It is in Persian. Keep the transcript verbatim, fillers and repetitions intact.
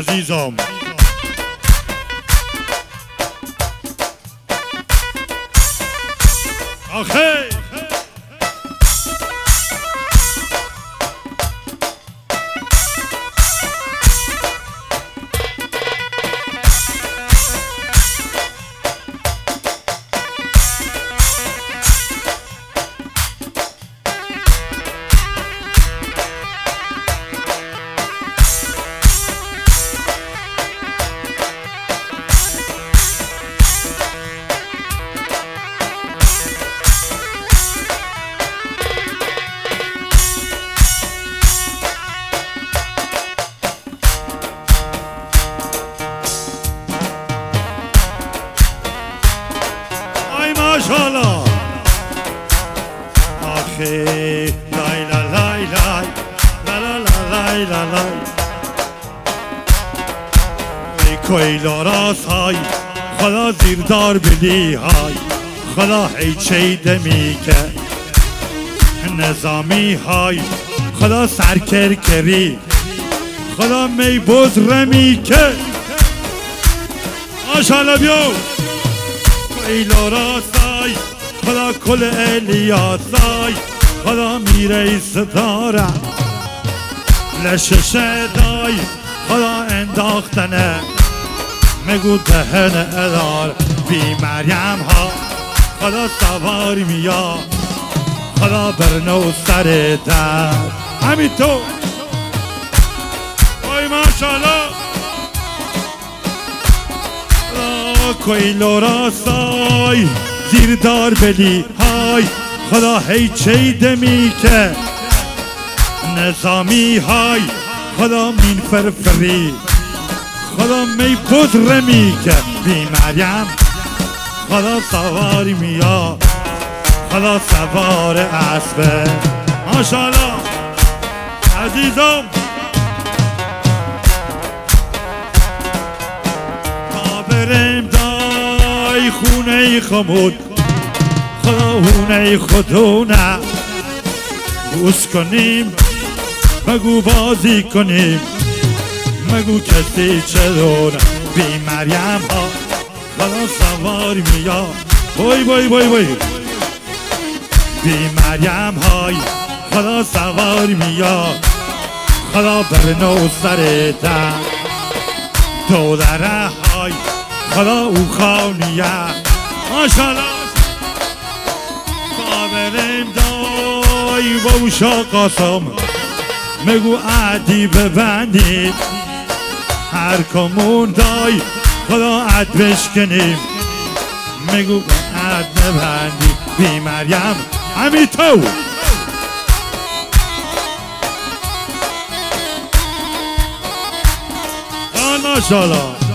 عزیزم آخه ماشاءالله آخه لای لا لای لای لا لا لا لای لا لای ای کویلا راست های خدا زیردار بدی های خدا هی چیده میکه نظامی های خدا سرکر کری خدا می بوز رمیکه ماشاءالله بیو کویلا راستای خدا کل الیاسای خدا میره ستاره لششه دای خدا انداختنه مگو دهن ادار بی مریم ها خدا سوار میا خدا برنو سر در همین تو وای ماشاءالله کویلا راستای زیردار بلی های خدا هی چیده می که نظامی های خدا مین فرفری خدا می بزر می که بی مریم خدا سواری میا خدا سوار اسبه ماشاءالله عزیزم تا بریم دای خونه خمود خدا هونه خودونه بوس کنیم مگو بازی کنیم مگو کسی چرونه بی مریم ها خدا سوار میا بای بای بای بای بی مریم های خدا سوار میا خدا برنو سر در دو دره های خدا او خانیه ماشاءالله بریم دای و اوشا قاسم مگو عدی ببندید هر کمون دای خدا عد بشکنیم مگو عد نبندید بی مریم همین تو ماشاءالله